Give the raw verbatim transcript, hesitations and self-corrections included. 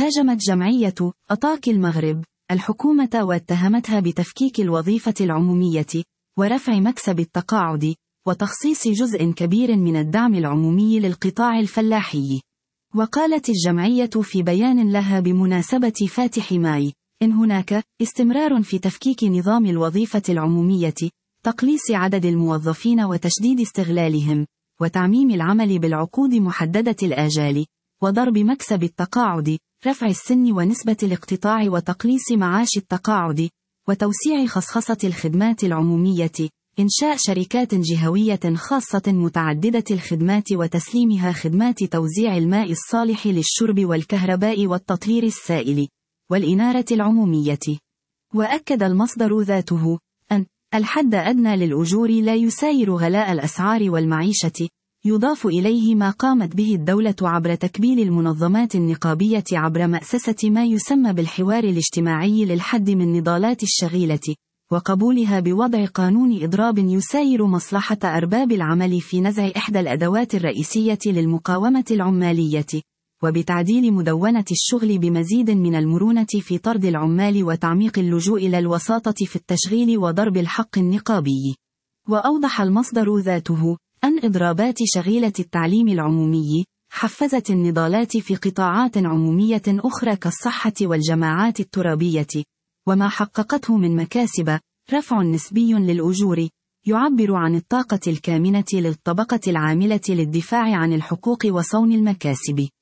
هاجمت جمعية أطاك المغرب الحكومة واتهمتها بتفكيك الوظيفة العمومية ورفع مكسب التقاعد وتخصيص جزء كبير من الدعم العمومي للقطاع الفلاحي. وقالت الجمعية في بيان لها بمناسبة فاتح ماي إن هناك استمرار في تفكيك نظام الوظيفة العمومية، تقليص عدد الموظفين وتشديد استغلالهم، وتعميم العمل بالعقود محددة الآجال، وضرب مكسب التقاعد، رفع السن ونسبة الاقتطاع وتقليص معاش التقاعد، وتوسيع خصخصة الخدمات العمومية، إنشاء شركات جهوية خاصة متعددة الخدمات وتسليمها خدمات توزيع الماء الصالح للشرب والكهرباء والتطهير السائل والإنارة العمومية. وأكد المصدر ذاته أن الحد أدنى للأجور لا يساير غلاء الأسعار والمعيشة، يضاف إليه ما قامت به الدولة عبر تكبيل المنظمات النقابية عبر مأسسة ما يسمى بالحوار الاجتماعي للحد من نضالات الشغيلة، وقبولها بوضع قانون إضراب يساير مصلحة أرباب العمل في نزع إحدى الأدوات الرئيسية للمقاومة العمالية، وبتعديل مدونة الشغل بمزيد من المرونة في طرد العمال وتعميق اللجوء إلى الوساطة في التشغيل وضرب الحق النقابي. وأوضح المصدر ذاته أن إضرابات شغيلة التعليم العمومي حفزت النضالات في قطاعات عمومية أخرى كالصحة والجماعات الترابية، وما حققته من مكاسب رفع نسبي للأجور يعبر عن الطاقة الكامنة للطبقة العاملة للدفاع عن الحقوق وصون المكاسب.